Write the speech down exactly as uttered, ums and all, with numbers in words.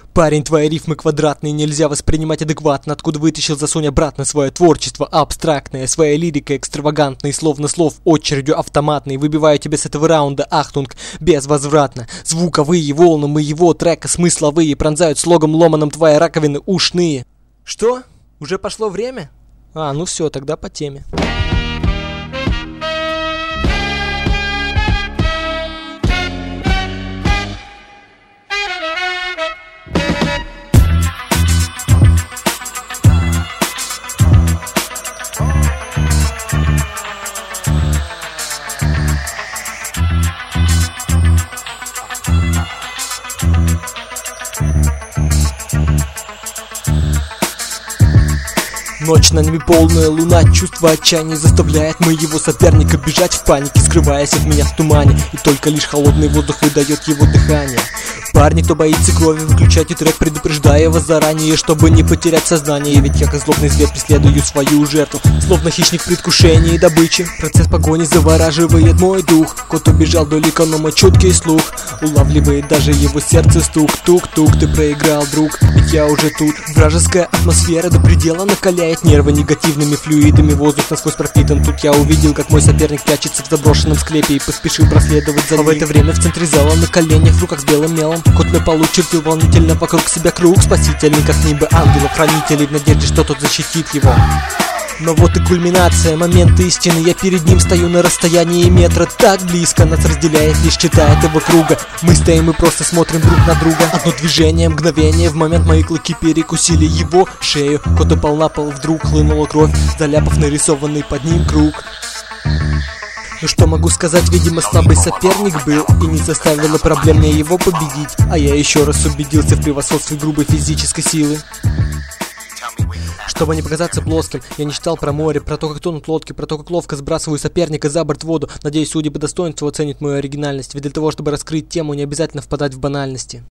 Парень, твои рифмы квадратные нельзя воспринимать адекватно. Откуда вытащил засунь обратно свое творчество абстрактное, своя лирика экстравагантная, словно слов очередью автоматной. Выбиваю тебя с этого раунда, ахтунг, безвозвратно. Звуковые волны моего трека смысловые пронзают слогом ломаном твои раковины ушные. Что? Уже пошло время? А, ну все, тогда по теме. Ночь на небе полная луна, чувство отчаяния заставляет моего соперника бежать в панике, скрываясь от меня в тумане, и только лишь холодный воздух выдает его дыхание. Парни, кто боится крови, выключайте трек, предупреждая его заранее, чтобы не потерять сознание. Ведь я как злобный зверь преследую свою жертву, словно хищник в предвкушении добычи. Процесс погони завораживает мой дух. Кот убежал далеко, но мой чуткий слух улавливает даже его сердце стук. Тук-тук, ты проиграл, друг, ведь я уже тут. Вражеская атмосфера до предела накаляет нервы негативными флюидами, воздух насквозь пропитан. Тут я увидел, как мой соперник прячется в заброшенном склепе, и поспешил проследовать за ним. А в это время в центре зала на коленях, в руках с белым мелом, кот на полу чертил волнительно вокруг себя круг спасительный, как небо ангелов-хранителей, в надежде, что тот защитит его. Но вот и кульминация, момент истины. Я перед ним стою на расстоянии метра. Так близко нас разделяет лишь черта этого круга. Мы стоим и просто смотрим друг на друга. Одно движение, мгновение, в момент мои клыки перекусили его шею. Кот упал на пол, вдруг хлынула кровь, заляпав нарисованный под ним круг. Ну что могу сказать, видимо слабый соперник был, и не составило проблем мне его победить. А я еще раз убедился в превосходстве грубой физической силы. Чтобы не показаться плоским, я не читал про море, про то, как тонут лодки, про то, как ловко сбрасываю соперника за борт в воду. Надеюсь, судьи по достоинству оценят мою оригинальность, ведь для того, чтобы раскрыть тему, не обязательно впадать в банальности.